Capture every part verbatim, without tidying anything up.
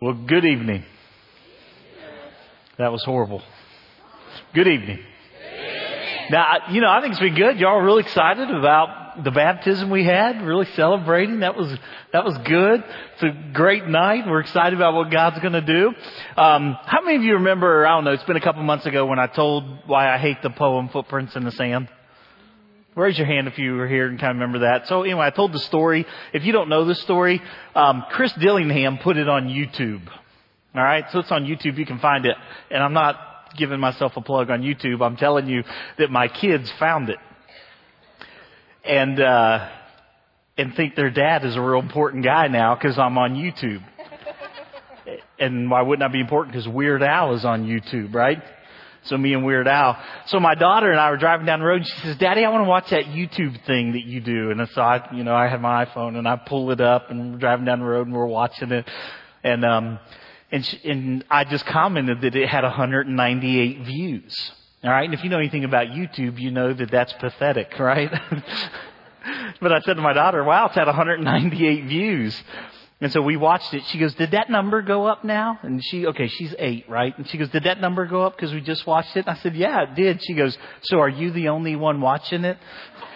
Well, good evening. That was horrible. Good evening. Now, you know, I think it's been good. Y'all are really excited about the baptism we had, really celebrating. That was, that was good. It's a great night. We're excited about what God's going to do. Um, how many of you remember, I don't know, it's been a couple months ago when I told why I hate the poem Footprints in the Sand? Raise your hand if you were here and kind of remember that. So anyway, I told the story. If you don't know the story, um, Chris Dillingham put it on YouTube. All right. So it's on YouTube. You can find it. And I'm not giving myself a plug on YouTube. I'm telling you that my kids found it. And, uh, and think their dad is a real important guy now because I'm on YouTube. And why wouldn't I be important? Because Weird Al is on YouTube, right? So me and Weird Al. So my daughter and I were driving down the road and she says, Daddy, I want to watch that YouTube thing that you do. And so I, you know, I have my iPhone and I pull it up and we're driving down the road and we're watching it. And, um, and, she, and I just commented that it had one hundred ninety-eight views. All right. And if you know anything about YouTube, you know that that's pathetic, right? But I said to my daughter, wow, it's had one hundred ninety-eight views. And so we watched it. She goes, did that number go up now? And she, okay, she's eight, right? And she goes, did that number go up because we just watched it? And I said, yeah, it did. She goes, so are you the only one watching it?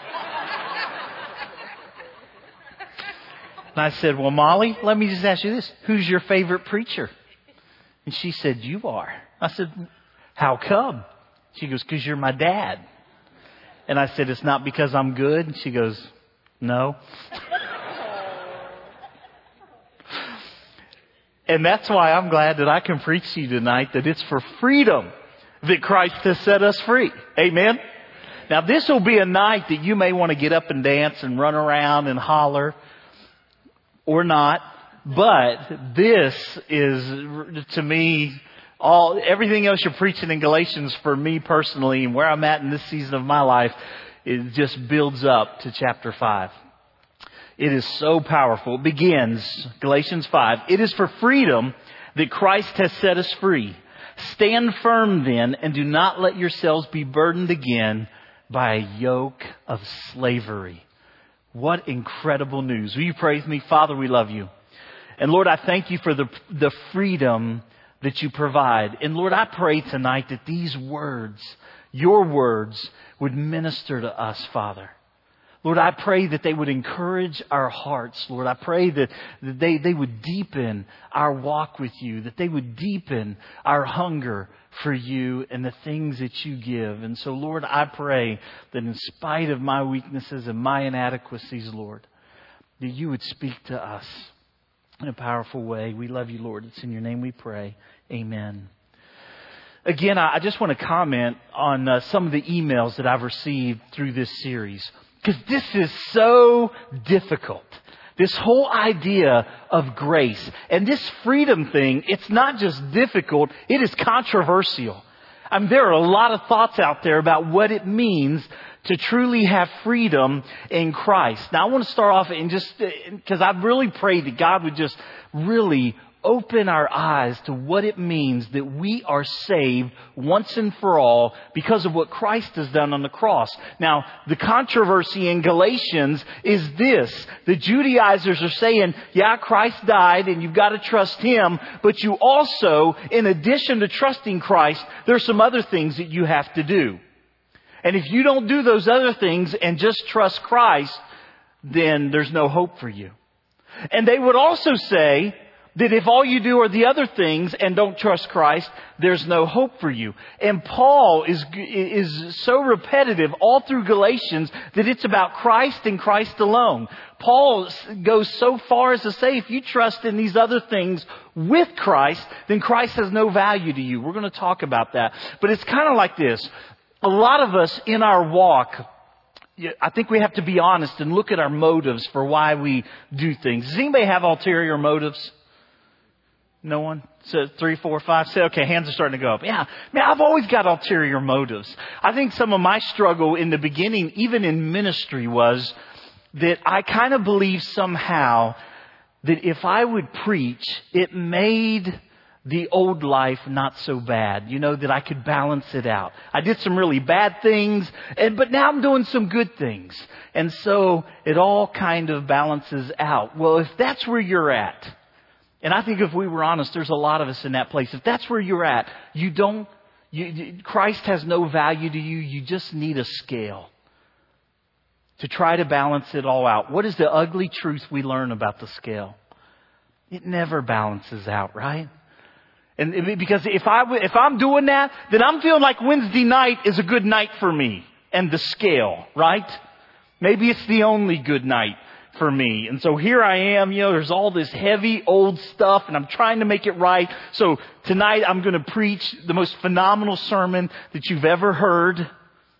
And I said, well, Molly, let me just ask you this. Who's your favorite preacher? And she said, you are. I said, how come? She goes, because you're my dad. And I said, it's not because I'm good? And she goes, no. And that's why I'm glad that I can preach to you tonight that it's for freedom that Christ has set us free. Amen? Now this will be a night that you may want to get up and dance and run around and holler or not. But this is, to me, all everything else you're preaching in Galatians for me personally and where I'm at in this season of my life, it just builds up to chapter five. It is so powerful. It begins, Galatians five. It is for freedom that Christ has set us free. Stand firm then and do not let yourselves be burdened again by a yoke of slavery. What incredible news. Will you pray with me? Father, we love you. And Lord, I thank you for the, the freedom that you provide. And Lord, I pray tonight that these words, your words, would minister to us, Father. Lord, I pray that they would encourage our hearts. Lord, I pray that, that they, they would deepen our walk with you, that they would deepen our hunger for you and the things that you give. And so, Lord, I pray that in spite of my weaknesses and my inadequacies, Lord, that you would speak to us in a powerful way. We love you, Lord. It's in your name we pray. Amen. Again, I just want to comment on uh, some of the emails that I've received through this series. Because this is so difficult. This whole idea of grace and this freedom thing, it's not just difficult, it is controversial. I mean, there are a lot of thoughts out there about what it means to truly have freedom in Christ. Now, I want to start off and just, because I've really prayed that God would just really open our eyes to what it means that we are saved once and for all because of what Christ has done on the cross. Now, the controversy in Galatians is this. The Judaizers are saying, yeah, Christ died and you've got to trust Him, but you also, in addition to trusting Christ, there's some other things that you have to do. And if you don't do those other things and just trust Christ, then there's no hope for you. And they would also say that if all you do are the other things and don't trust Christ, there's no hope for you. And Paul is is so repetitive all through Galatians that it's about Christ and Christ alone. Paul goes so far as to say if you trust in these other things with Christ, then Christ has no value to you. We're going to talk about that. But it's kind of like this. A lot of us in our walk, I think we have to be honest and look at our motives for why we do things. Does anybody have ulterior motives? No one? So three, four, five, say, okay, hands are starting to go up. Yeah, man, I've always got ulterior motives. I think some of my struggle in the beginning, even in ministry, was that I kind of believed somehow that if I would preach, it made the old life not so bad. You know, that I could balance it out. I did some really bad things, and but now I'm doing some good things. And so it all kind of balances out. Well, if that's where you're at, And I think if we were honest, there's a lot of us in that place. If that's where you're at, you don't, you, you, Christ has no value to you. You just need a scale to try to balance it all out. What is the ugly truth we learn about the scale? It never balances out, right? And because if I, if I'm doing that, then I'm feeling like Wednesday night is a good night for me and the scale, right? Maybe it's the only good night for me. And so here I am, you know, there's all this heavy old stuff and I'm trying to make it right. So tonight I'm going to preach the most phenomenal sermon that you've ever heard.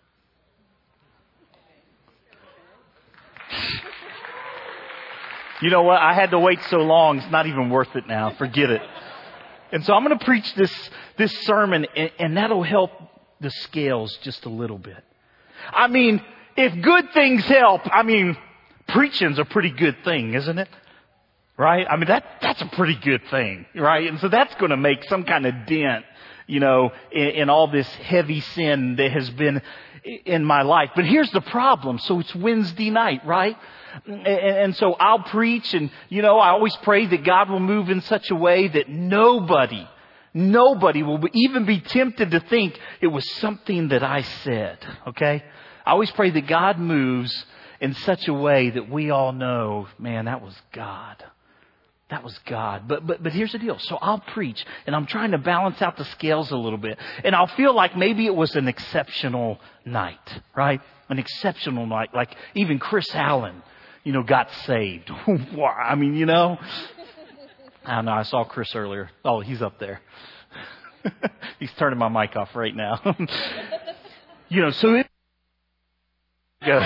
You know what? I had to wait so long. It's not even worth it now. Forget it. And so I'm going to preach this, this sermon and, and that'll help the scales just a little bit. I mean, if good things help, I mean, preaching's a pretty good thing, isn't it? Right? I mean, that, that's a pretty good thing, right? And so that's going to make some kind of dent, you know, in, in all this heavy sin that has been in my life. But here's the problem. So it's Wednesday night, right? And, and so I'll preach and, you know, I always pray that God will move in such a way that nobody, nobody will even be tempted to think it was something that I said. Okay? I always pray that God moves in such a way that we all know, man, that was God. That was God. But, but, but here's the deal. So I'll preach and I'm trying to balance out the scales a little bit. And I'll feel like maybe it was an exceptional night, right? An exceptional night. Like even Chris Allen, you know, got saved. I mean, you know, I don't know. I saw Chris earlier. Oh, he's up there. He's turning my mic off right now. You know, so it goes.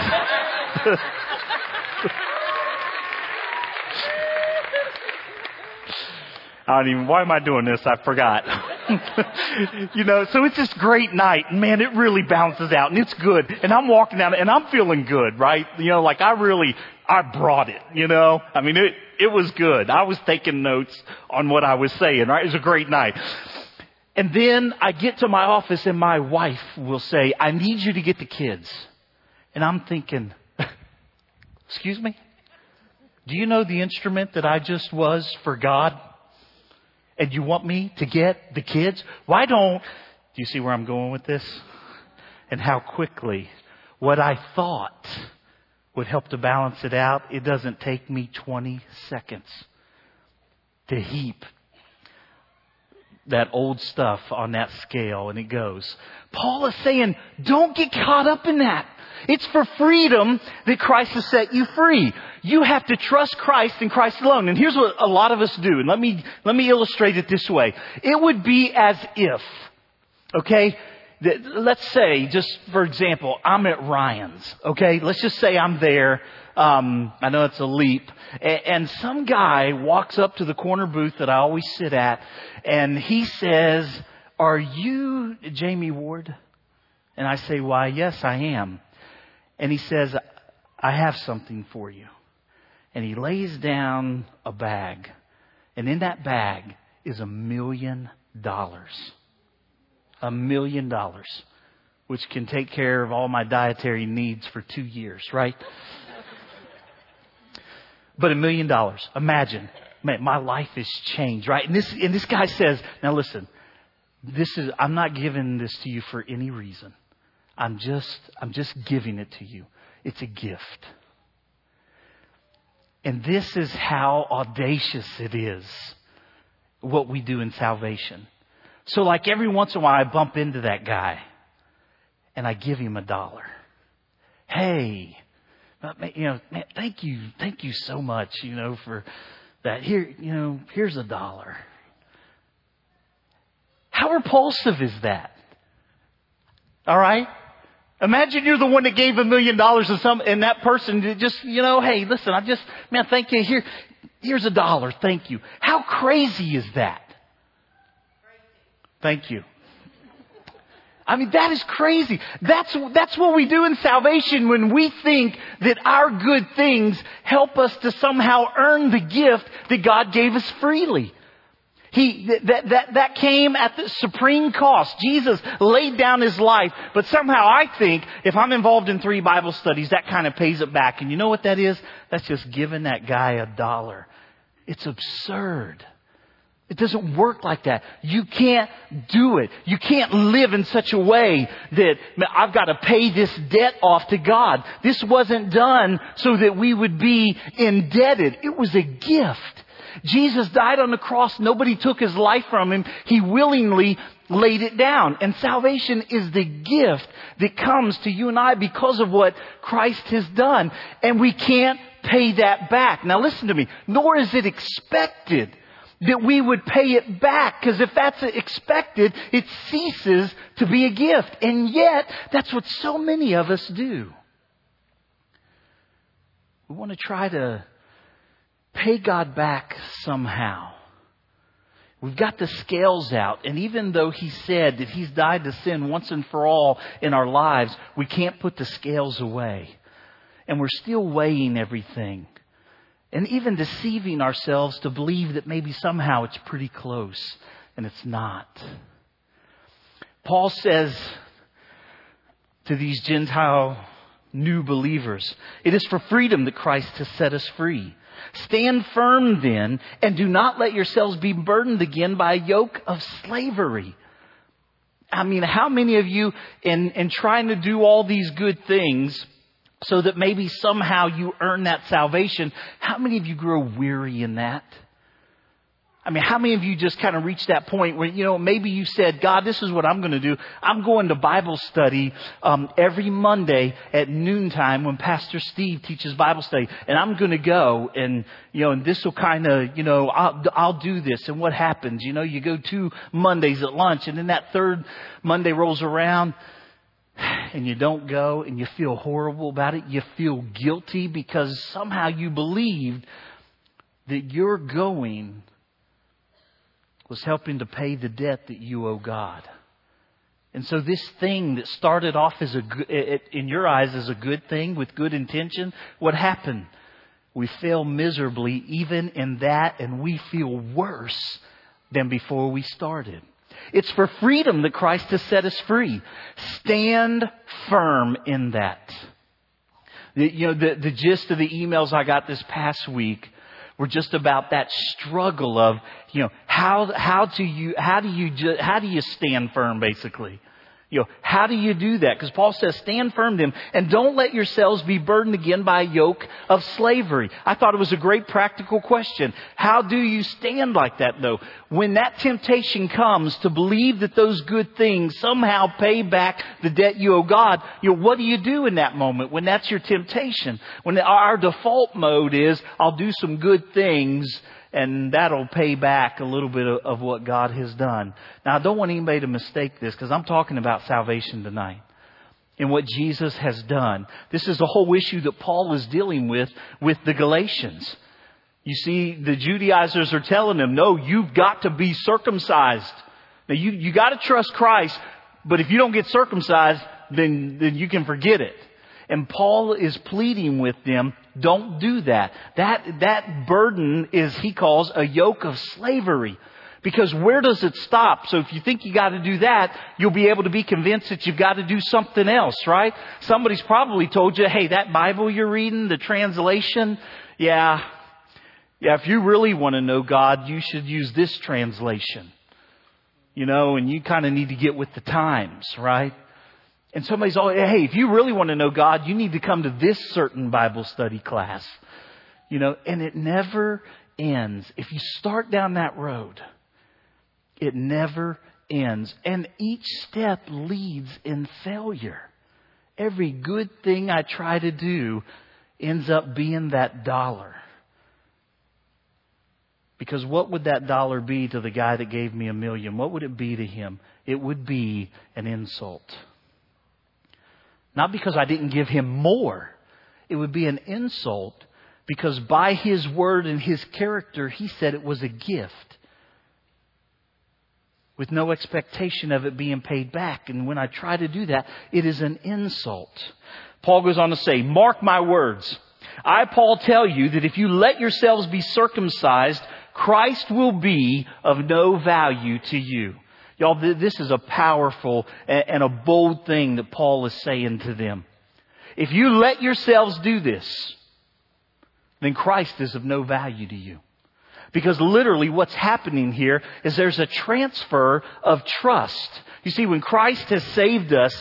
I don't even, why am I doing this? I forgot. You know, so it's this great night. Man, it really bounces out and it's good. And I'm walking down and I'm feeling good, right? You know, like I really, I brought it, you know? I mean, it, it was good. I was taking notes on what I was saying, right? It was a great night. And then I get to my office and my wife will say, I need you to get the kids. And I'm thinking, excuse me? Do you know the instrument that I just was for God? And you want me to get the kids? Why don't, do you see where I'm going with this? And how quickly what I thought would help to balance it out, it doesn't take me twenty seconds to heap that old stuff on that scale and it goes. Paul is saying, don't get caught up in that. It's for freedom that Christ has set you free. You have to trust Christ and Christ alone. And here's what a lot of us do. And let me, let me illustrate it this way. It would be as if, okay, that, let's say, just for example, I'm at Ryan's, okay? Let's just say I'm there. Um, I know it's a leap. And, and some guy walks up to the corner booth that I always sit at and he says, are you Jamie Ward? And I say, why, yes, I am. And he says, I have something for you. And he lays down a bag. And in that bag is a million dollars. A million dollars. Which can take care of all my dietary needs for two years, right? But a million dollars. Imagine. Man, my life has changed, right? And this, and this guy says, now listen, this is, I'm not giving this to you for any reason. I'm just, I'm just giving it to you. It's a gift. And this is how audacious it is, what we do in salvation. So like every once in a while I bump into that guy and I give him a dollar. Hey, you know, man, thank you, thank you so much, you know, for that. Here, you know, here's a dollar. How repulsive is that? All right? Imagine you're the one that gave a million dollars to some, and that person just, you know, hey, listen, I just, man, thank you. Here, here's a dollar. Thank you. How crazy is that? Thank you. I mean, that is crazy. That's, that's what we do in salvation when we think that our good things help us to somehow earn the gift that God gave us freely. He, that, that, that came at the supreme cost. Jesus laid down his life, but somehow I think if I'm involved in three Bible studies, that kind of pays it back. And you know what that is? That's just giving that guy a dollar. It's absurd. It doesn't work like that. You can't do it. You can't live in such a way that I've got to pay this debt off to God. This wasn't done so that we would be indebted. It was a gift. Jesus died on the cross. Nobody took his life from him. He willingly laid it down. And salvation is the gift that comes to you and I because of what Christ has done. And we can't pay that back. Now listen to me. Nor is it expected that we would pay it back. Because if that's expected, it ceases to be a gift. And yet, that's what so many of us do. We want to try to pay God back somehow. We've got the scales out. And even though He said that He's died to sin once and for all in our lives, we can't put the scales away. And we're still weighing everything. And even deceiving ourselves to believe that maybe somehow it's pretty close. And it's not. Paul says to these Gentile new believers, it is for freedom that Christ has set us free. Stand firm then, and do not let yourselves be burdened again by a yoke of slavery. I mean, how many of you, in, in trying to do all these good things so that maybe somehow you earn that salvation, how many of you grow weary in that? I mean, how many of you just kind of reach that point where, you know, maybe you said, God, this is what I'm going to do. I'm going to Bible study um, every Monday at noontime when Pastor Steve teaches Bible study. And I'm going to go and, you know, and this will kind of, you know, I'll, I'll do this. And what happens? You know, you go two Mondays at lunch and then that third Monday rolls around and you don't go and you feel horrible about it. You feel guilty because somehow you believed that you're going was helping to pay the debt that you owe God. And so this thing that started off as a good, in your eyes as a good thing with good intention, what happened? We fail miserably even in that, and we feel worse than before we started. It's for freedom that Christ has set us free. Stand firm in that. The, you know, the, the gist of the emails I got this past week were just about that struggle of, you know, how how do you how do you ju- how do you stand firm, basically? You know, how do you do that? Because Paul says, stand firm then, and don't let yourselves be burdened again by a yoke of slavery. I thought it was a great practical question. How do you stand like that, though? When that temptation comes to believe that those good things somehow pay back the debt you owe God, you know, what do you do in that moment when that's your temptation? When our default mode is, I'll do some good things, and that'll pay back a little bit of, of what God has done. Now, I don't want anybody to mistake this because I'm talking about salvation tonight and what Jesus has done. This is the whole issue that Paul is dealing with with the Galatians. You see, the Judaizers are telling them, no, you've got to be circumcised. Now, you, you got to trust Christ, but if you don't get circumcised, then, then you can forget it. And Paul is pleading with them, don't do that. That, that burden is, he calls, a yoke of slavery. Because where does it stop? So if you think you got to do that, you'll be able to be convinced that you've got to do something else, right? Somebody's probably told you, hey, that Bible you're reading, the translation, yeah, yeah, if you really want to know God, you should use this translation. You know, and you kind of need to get with the times, right? And somebody's always, hey, if you really want to know God, you need to come to this certain Bible study class. You know, and it never ends. If you start down that road, it never ends. And each step leads in failure. Every good thing I try to do ends up being that dollar. Because what would that dollar be to the guy that gave me a million? What would it be to him? It would be an insult. Not because I didn't give him more. It would be an insult because by his word and his character, he said it was a gift with no expectation of it being paid back. And when I try to do that, it is an insult. Paul goes on to say, mark my words. I, Paul, tell you that if you let yourselves be circumcised, Christ will be of no value to you. Y'all, this is a powerful and a bold thing that Paul is saying to them. If you let yourselves do this, then Christ is of no value to you. Because literally what's happening here is there's a transfer of trust. You see, when Christ has saved us,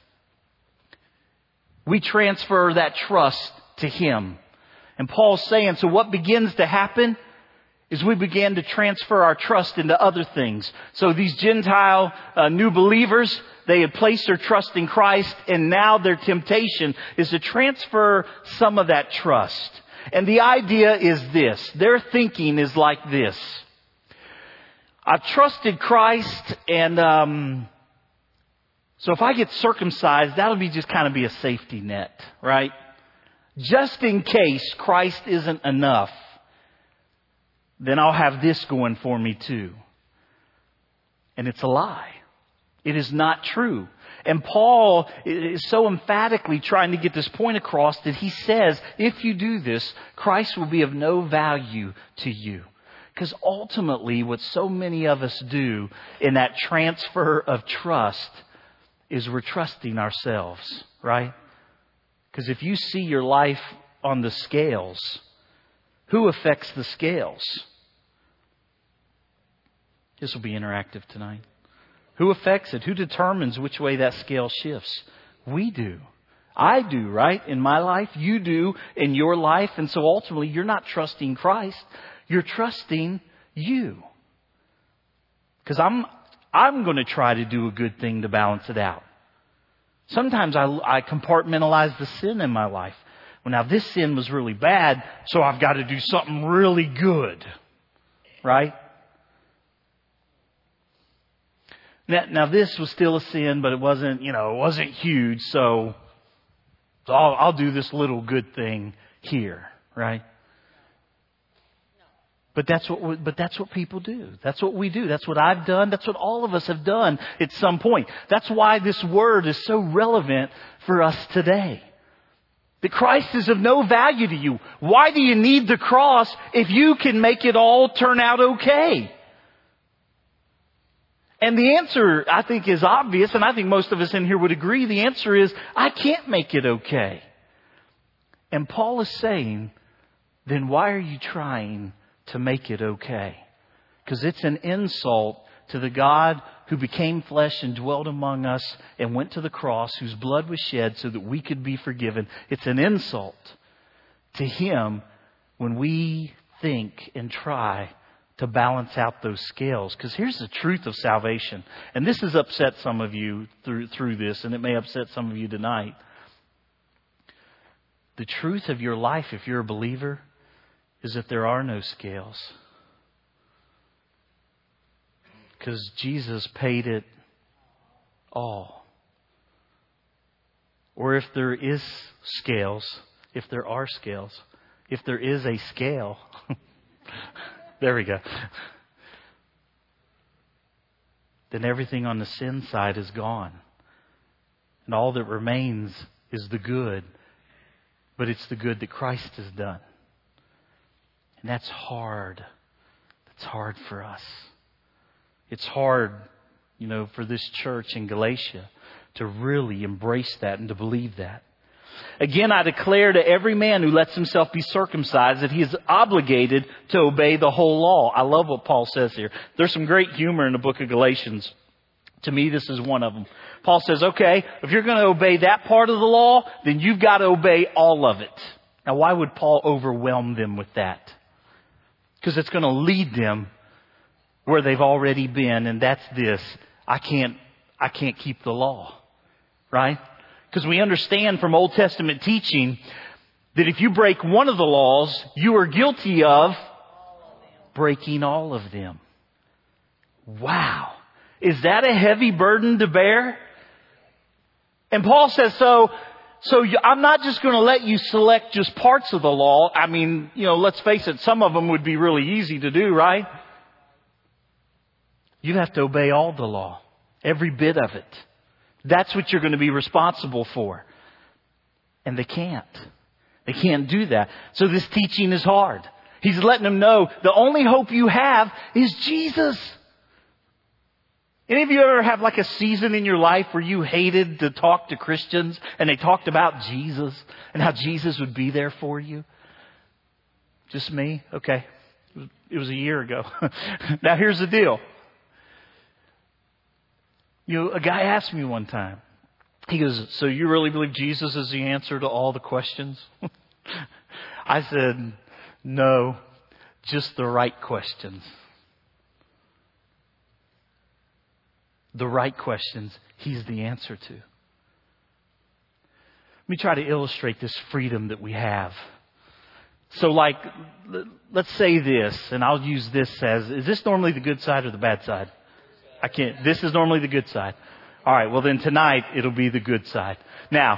we transfer that trust to Him. And Paul's saying, so what begins to happen is we begin to transfer our trust into other things. So these Gentile uh, new believers, they had placed their trust in Christ, and now their temptation is to transfer some of that trust. And the idea is this. Their thinking is like this. I've trusted Christ, and um, so if I get circumcised, that'll be just kind of be a safety net, right? Just in case Christ isn't enough, then I'll have this going for me too. And it's a lie. It is not true. And Paul is so emphatically trying to get this point across that he says, if you do this, Christ will be of no value to you. Because ultimately, what so many of us do in that transfer of trust is we're trusting ourselves, right? Because if you see your life on the scales, who affects the scales? This will be interactive tonight. Who affects it? Who determines which way that scale shifts? We do. I do, right? In my life, you do in your life. And so ultimately, you're not trusting Christ. You're trusting you. Because I'm, I'm going to try to do a good thing to balance it out. Sometimes I, I compartmentalize the sin in my life. Well, now this sin was really bad, so I've got to do something really good. Right? Now, now this was still a sin, but it wasn't, you know, it wasn't huge, so, so I'll, I'll do this little good thing here, right? But that's what we, but that's what people do. That's what we do. That's what I've done. That's what all of us have done at some point. That's why this word is so relevant for us today. That Christ is of no value to you. Why do you need the cross if you can make it all turn out okay? And the answer, I think, is obvious, and I think most of us in here would agree. The answer is, I can't make it okay. And Paul is saying, then why are you trying to make it okay? Because it's an insult to the God who became flesh and dwelt among us and went to the cross, whose blood was shed so that we could be forgiven. It's an insult to Him when we think and try to balance out those scales. Because here's the truth of salvation. And this has upset some of you through, through this, and it may upset some of you tonight. The truth of your life, if you're a believer, is that there are no scales. Because Jesus paid it all. Or if there is scales, if there are scales, if there is a scale, there we go, then everything on the sin side is gone. And all that remains is the good. But it's the good that Christ has done. And that's hard. That's hard for us. It's hard, you know, for this church in Galatia to really embrace that and to believe that. Again, I declare to every man who lets himself be circumcised that he is obligated to obey the whole law. I love what Paul says here. There's some great humor in the book of Galatians. To me, this is one of them. Paul says, okay, if you're going to obey that part of the law, then you've got to obey all of it. Now, why would Paul overwhelm them with that? Because it's going to lead them where they've already been, and that's this. I can't, I can't keep the law. Right? Because we understand from Old Testament teaching that if you break one of the laws, you are guilty of breaking all of them. Wow. Is that a heavy burden to bear? And Paul says, so, so you, I'm not just going to let you select just parts of the law. I mean, you know, let's face it, some of them would be really easy to do, right? You have to obey all the law. Every bit of it. That's what you're going to be responsible for. And they can't. They can't do that. So this teaching is hard. He's letting them know the only hope you have is Jesus. Any of you ever have like a season in your life where you hated to talk to Christians and they talked about Jesus and how Jesus would be there for you? Just me? Okay. it was a year ago. Now here's the deal. You know, a guy asked me one time, he goes, so you really believe Jesus is the answer to all the questions? I said, no, just the right questions. The right questions He's the answer to. Let me try to illustrate this freedom that we have. So like, let's say this, and I'll use this as, is this normally the good side or the bad side? I can't, this is normally the good side. All right, well then tonight it'll be the good side. Now,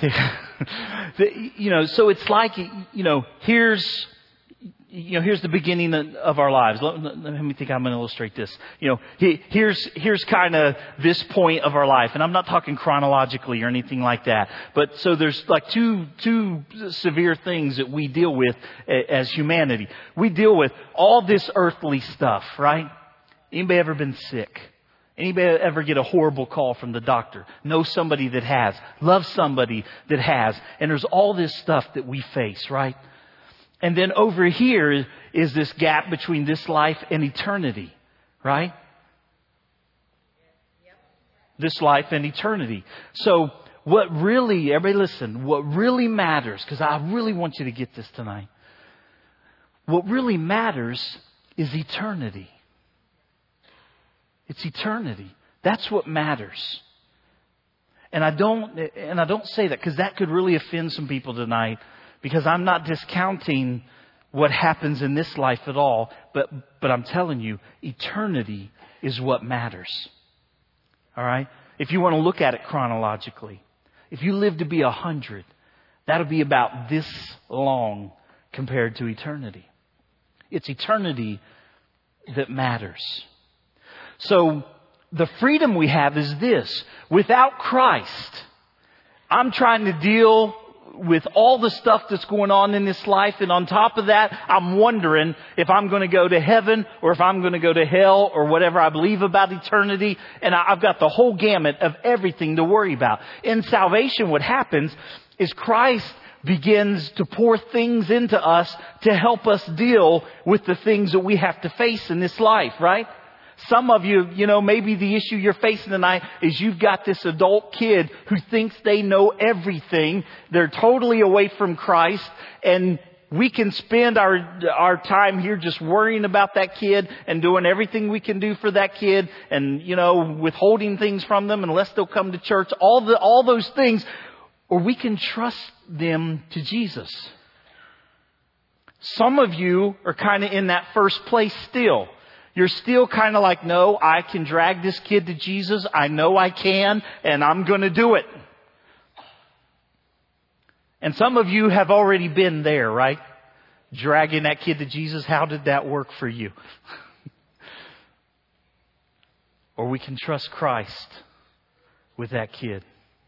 you know, so it's like, you know, here's, you know, here's the beginning of our lives. Let, let me think I'm going to illustrate this. You know, here's, here's kind of this point of our life. And I'm not talking chronologically or anything like that. But so there's like two, two severe things that we deal with as humanity. We deal with all this earthly stuff, right? Anybody ever been sick? Anybody ever get a horrible call from the doctor? Know somebody that has. Love somebody that has. And there's all this stuff that we face, right? And then over here is this gap between this life and eternity, right? This life and eternity. So what really, everybody listen, what really matters, because I really want you to get this tonight. What really matters is eternity. It's eternity. That's what matters. And I don't, and I don't say that because that could really offend some people tonight, because I'm not discounting what happens in this life at all, but, but I'm telling you, eternity is what matters. All right? If you want to look at it chronologically, if you live to be a hundred, that'll be about this long compared to eternity. It's eternity that matters. So the freedom we have is this. Without Christ, I'm trying to deal with all the stuff that's going on in this life. And on top of that, I'm wondering if I'm going to go to heaven or if I'm going to go to hell or whatever I believe about eternity. And I've got the whole gamut of everything to worry about. In salvation, what happens is Christ begins to pour things into us to help us deal with the things that we have to face in this life, right? Some of you, you know, maybe the issue you're facing tonight is you've got this adult kid who thinks they know everything. They're totally away from Christ, and we can spend our our time here just worrying about that kid and doing everything we can do for that kid, and, you know, withholding things from them unless they'll come to church. All the all those things, or we can trust them to Jesus. Some of you are kind of in that first place still. You're still kind of like, no, I can drag this kid to Jesus. I know I can, and I'm going to do it. And some of you have already been there, right? Dragging that kid to Jesus. How did that work for you? Or we can trust Christ with that kid.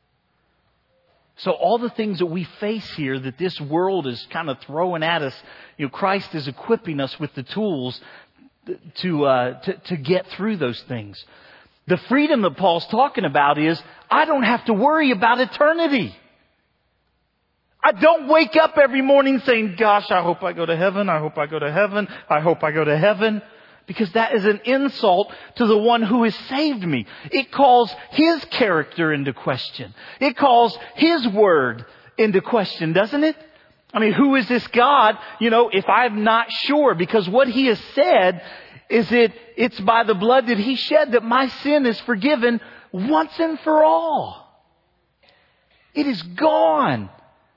So all the things that we face here that this world is kind of throwing at us, you know, Christ is equipping us with the tools to, uh, to, to get through those things. The freedom that Paul's talking about is, I don't have to worry about eternity. I don't wake up every morning saying, gosh, I hope I go to heaven. I hope I go to heaven. I hope I go to heaven. Because that is an insult to the one who has saved me. It calls His character into question. It calls His word into question, doesn't it? I mean, who is this God? You know, if I'm not sure, because what He has said is that it's by the blood that He shed that my sin is forgiven once and for all. It is gone.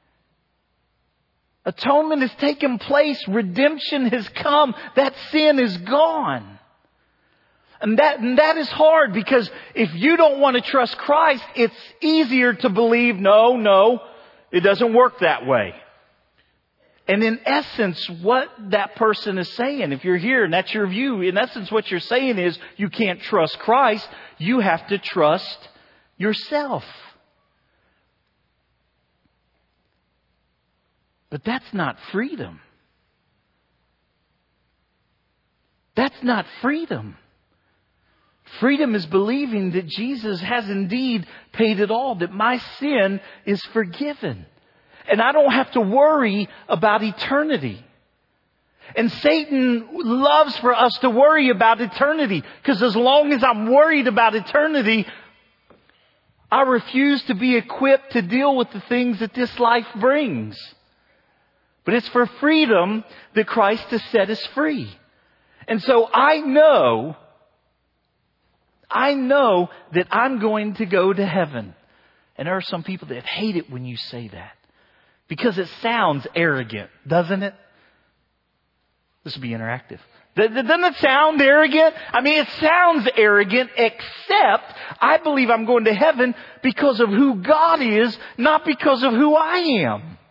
Atonement has taken place. Redemption has come. That sin is gone. And that, and that is hard, because if you don't want to trust Christ, it's easier to believe, no, no, it doesn't work that way. And in essence, what that person is saying, if you're here and that's your view, in essence what you're saying is you can't trust Christ. You have to trust yourself. But that's not freedom. That's not freedom. Freedom is believing that Jesus has indeed paid it all, that my sin is forgiven. And I don't have to worry about eternity. And Satan loves for us to worry about eternity. Because as long as I'm worried about eternity, I refuse to be equipped to deal with the things that this life brings. But it's for freedom that Christ has set us free. And so I know, I know that I'm going to go to heaven. And there are some people that hate it when you say that. Because it sounds arrogant, doesn't it? This will be interactive. Doesn't it sound arrogant? I mean, it sounds arrogant, except I believe I'm going to heaven because of who God is, not because of who I am. Amen.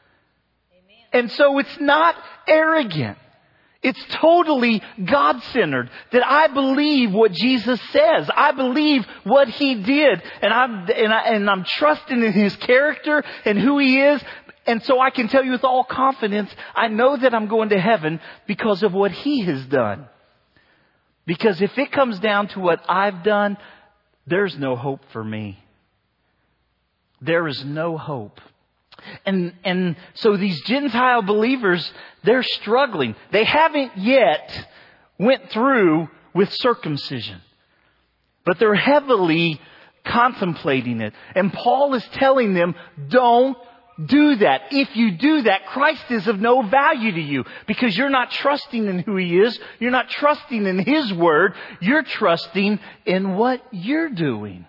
And so it's not arrogant. It's totally God-centered that I believe what Jesus says. I believe what He did. And I'm, and, I, and I'm trusting in His character and who He is. And so I can tell you with all confidence, I know that I'm going to heaven because of what He has done. Because if it comes down to what I've done, there's no hope for me. There is no hope. And, and so these Gentile believers, they're struggling. They haven't yet went through with circumcision, but they're heavily contemplating it. And Paul is telling them, don't do that. If you do that, Christ is of no value to you because you're not trusting in who He is. You're not trusting in His word. You're trusting in what you're doing.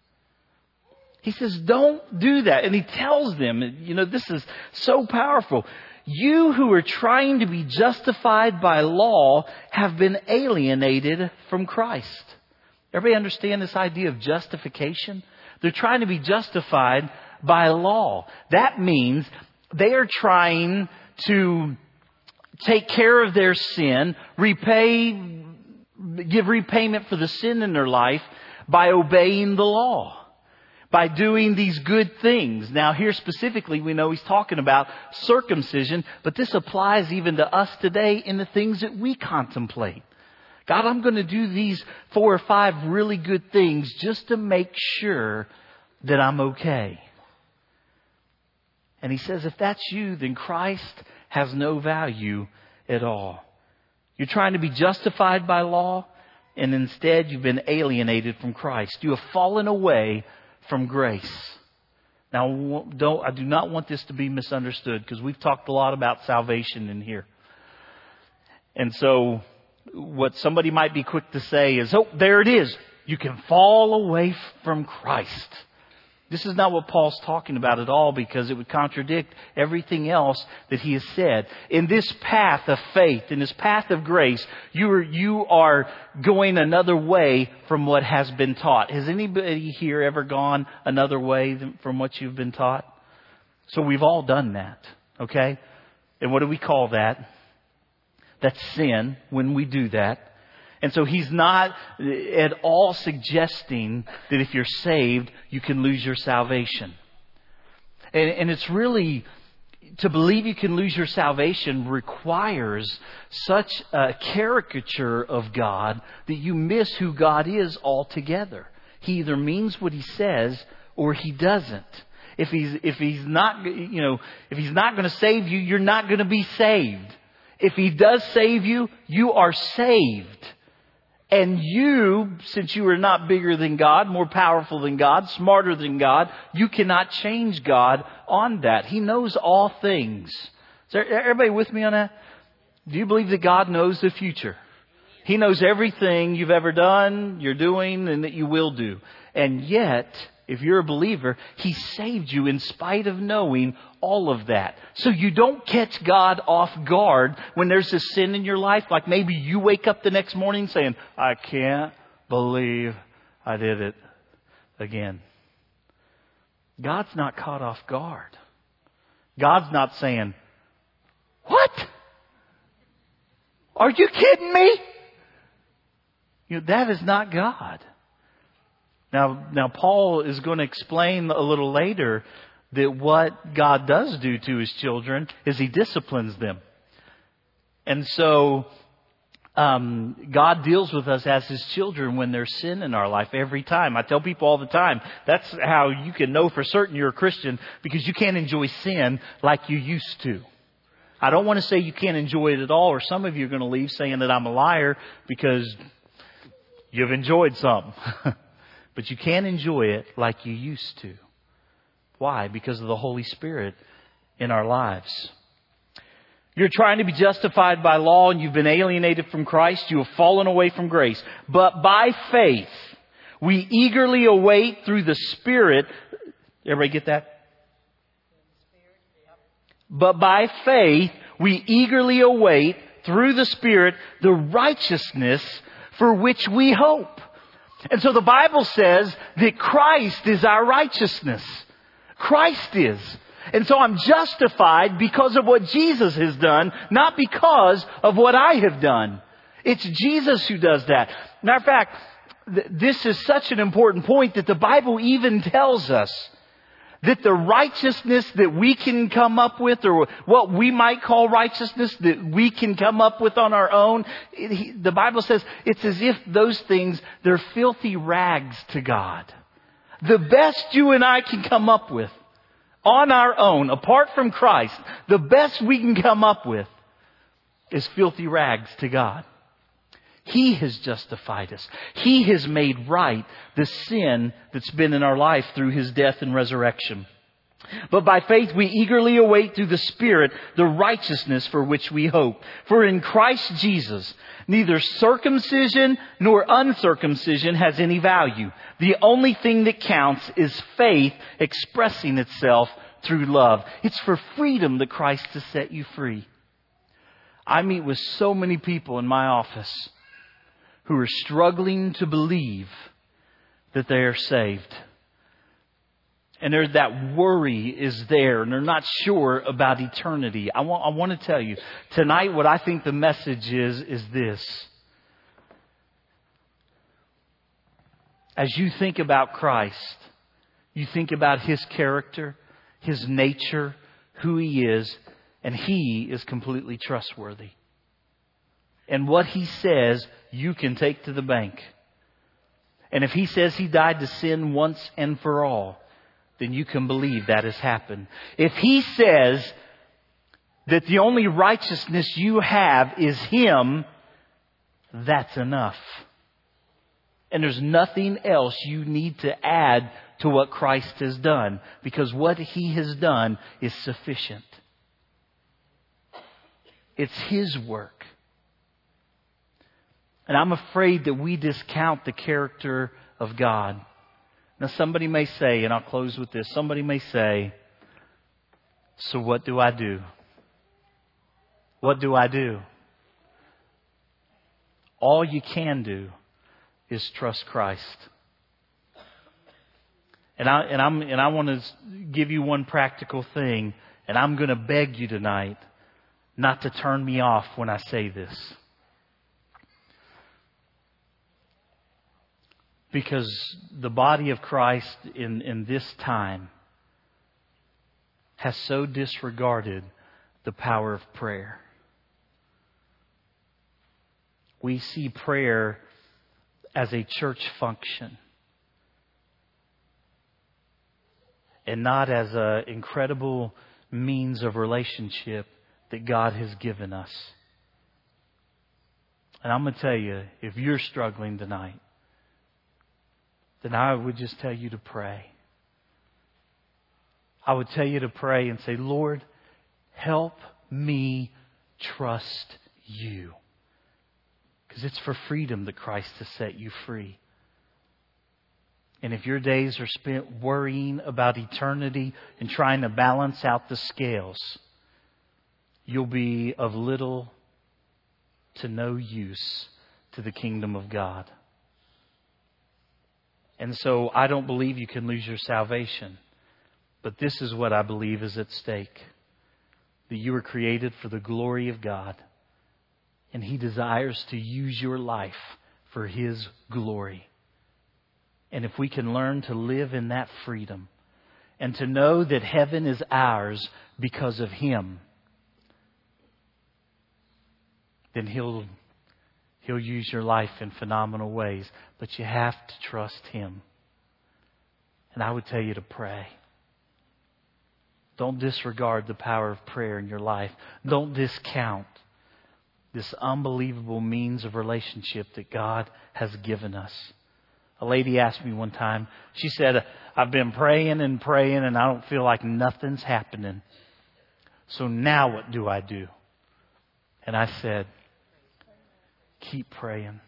He says, don't do that. And he tells them, you know, this is so powerful. You who are trying to be justified by law have been alienated from Christ. Everybody understand this idea of justification? They're trying to be justified by law. That means they are trying to take care of their sin, repay, give repayment for the sin in their life by obeying the law. By doing these good things. Now here specifically we know he's talking about circumcision, but this applies even to us today in the things that we contemplate. God, I'm going to do these four or five really good things just to make sure that I'm okay. And he says if that's you, then Christ has no value at all. You're trying to be justified by law, and instead you've been alienated from Christ. You have fallen away from grace. Now, don't, I do not want this to be misunderstood because we've talked a lot about salvation in here. And so what somebody might be quick to say is, oh, there it is. You can fall away from Christ. This is not what Paul's talking about at all because it would contradict everything else that he has said. In this path of faith, in this path of grace, you are, you are going another way from what has been taught. Has anybody here ever gone another way from what you've been taught? So we've all done that, okay? And what do we call that? That's sin when we do that. And so he's not at all suggesting that if you're saved, you can lose your salvation. And, and it's really, to believe you can lose your salvation requires such a caricature of God that you miss who God is altogether. He either means what He says or He doesn't. If he's, if he's not, you know, if He's not going to save you, you're not going to be saved. If He does save you, you are saved. And you, since you are not bigger than God, more powerful than God, smarter than God, you cannot change God on that. He knows all things. Is there, everybody with me on that? Do you believe that God knows the future? He knows everything you've ever done, you're doing, and that you will do. And yet, if you're a believer, He saved you in spite of knowing all of that. So you don't catch God off guard when there's a sin in your life. Like maybe you wake up the next morning saying, I can't believe I did it again. God's not caught off guard. God's not saying, what? Are you kidding me? You know, that is not God. Now, now Paul is going to explain a little later that what God does do to His children is He disciplines them. And so um, God deals with us as His children when there's sin in our life every time. I tell people all the time, that's how you can know for certain you're a Christian, because you can't enjoy sin like you used to. I don't want to say you can't enjoy it at all, or some of you are going to leave saying that I'm a liar because you've enjoyed some. But you can't enjoy it like you used to. Why? Because of the Holy Spirit in our lives. You're trying to be justified by law and you've been alienated from Christ. You have fallen away from grace. But by faith, we eagerly await through the Spirit. Everybody get that? But by faith, we eagerly await through the Spirit the righteousness for which we hope. And so the Bible says that Christ is our righteousness. Christ is. And so I'm justified because of what Jesus has done, not because of what I have done. It's Jesus who does that. Matter of fact, th- this is such an important point that the Bible even tells us that the righteousness that we can come up with, or what we might call righteousness that we can come up with on our own, it, he, the Bible says it's as if those things, they're filthy rags to God. The best you and I can come up with on our own, apart from Christ, the best we can come up with is filthy rags to God. He has justified us. He has made right the sin that's been in our life through His death and resurrection. But by faith we eagerly await through the Spirit the righteousness for which we hope. For in Christ Jesus, neither circumcision nor uncircumcision has any value. The only thing that counts is faith expressing itself through love. It's for freedom that Christ has set you free. I meet with so many people in my office who are struggling to believe that they are saved. And there's that worry is there, and they're not sure about eternity. I want, I want to tell you, tonight what I think the message is, is this. As you think about Christ, you think about His character, His nature, who He is, and He is completely trustworthy. And what He says, you can take to the bank. And if He says He died to sin once and for all, then you can believe that has happened. If He says that the only righteousness you have is Him, that's enough. And there's nothing else you need to add to what Christ has done, because what He has done is sufficient. It's His work. And I'm afraid that we discount the character of God. Now somebody may say, and I'll close with this, somebody may say, so what do I do? What do I do? All you can do is trust Christ. And I and I'm and I want to give you one practical thing, and I'm going to beg you tonight not to turn me off when I say this. Because the body of Christ in, in this time has so disregarded the power of prayer. We see prayer as a church function and not as an incredible means of relationship that God has given us. And I'm going to tell you, if you're struggling tonight, then I would just tell you to pray. I would tell you to pray and say, Lord, help me trust You. Because it's for freedom that Christ has set you free. And if your days are spent worrying about eternity and trying to balance out the scales, you'll be of little to no use to the kingdom of God. And so I don't believe you can lose your salvation. But this is what I believe is at stake. That you were created for the glory of God. And He desires to use your life for His glory. And if we can learn to live in that freedom and to know that heaven is ours because of Him, then He'll He'll use your life in phenomenal ways. But you have to trust Him. And I would tell you to pray. Don't disregard the power of prayer in your life. Don't discount this unbelievable means of relationship that God has given us. A lady asked me one time, she said, I've been praying and praying and I don't feel like nothing's happening. So now what do I do? And I said, keep praying.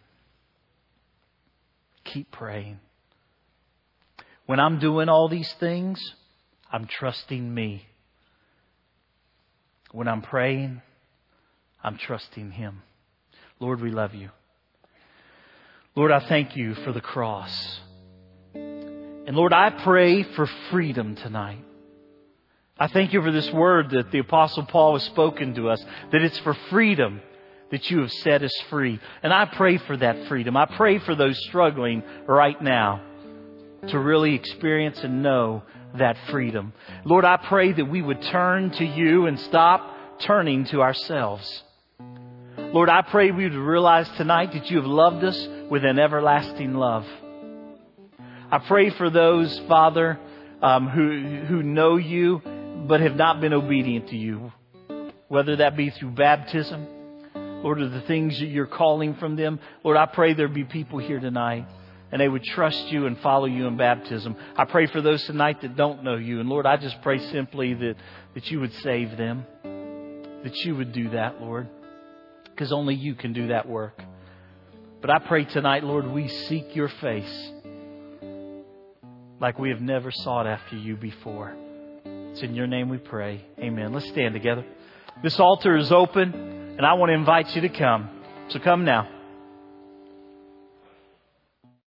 Keep praying. When I'm doing all these things, I'm trusting me. When I'm praying, I'm trusting Him. Lord, we love You. Lord, I thank You for the cross. And Lord, I pray for freedom tonight. I thank You for this word that the Apostle Paul has spoken to us, that it's for freedom that You have set us free. And I pray for that freedom. I pray for those struggling right now to really experience and know that freedom. Lord, I pray that we would turn to You and stop turning to ourselves. Lord, I pray we would realize tonight that You have loved us with an everlasting love. I pray for those, Father, um, who, who know You but have not been obedient to You, whether that be through baptism, Lord, or the things that You're calling from them. Lord, I pray there be people here tonight and they would trust You and follow You in baptism. I pray for those tonight that don't know You. And Lord, I just pray simply that, that You would save them, that You would do that, Lord, because only You can do that work. But I pray tonight, Lord, we seek Your face like we have never sought after You before. It's in Your name we pray. Amen. Let's stand together. This altar is open and I want to invite you to come. So come now.